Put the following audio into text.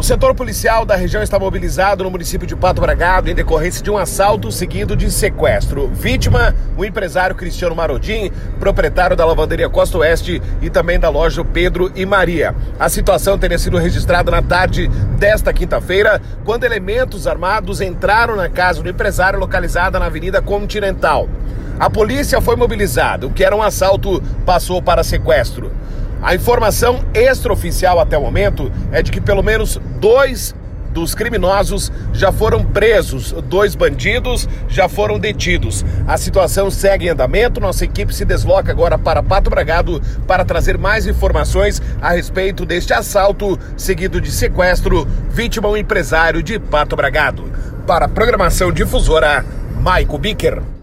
setor policial da região está mobilizado no município de Pato Bragado em decorrência de um assalto seguido de sequestro. Vítima, o empresário Cristiano Marodim, proprietário da lavanderia Costa Oeste e também da loja Pedro e Maria. A situação teria sido registrada na tarde desta quinta-feira, quando elementos armados entraram na casa do empresário localizada na Avenida Continental. A polícia foi mobilizada, o que era um assalto passou para sequestro. A informação extraoficial até o momento é de que pelo menos 2 dos criminosos já foram presos, 2 bandidos já foram detidos. A situação segue em andamento, nossa equipe se desloca agora para Pato Bragado para trazer mais informações a respeito deste assalto seguido de sequestro, vítima um empresário de Pato Bragado. Para a programação difusora, Maico Bicker.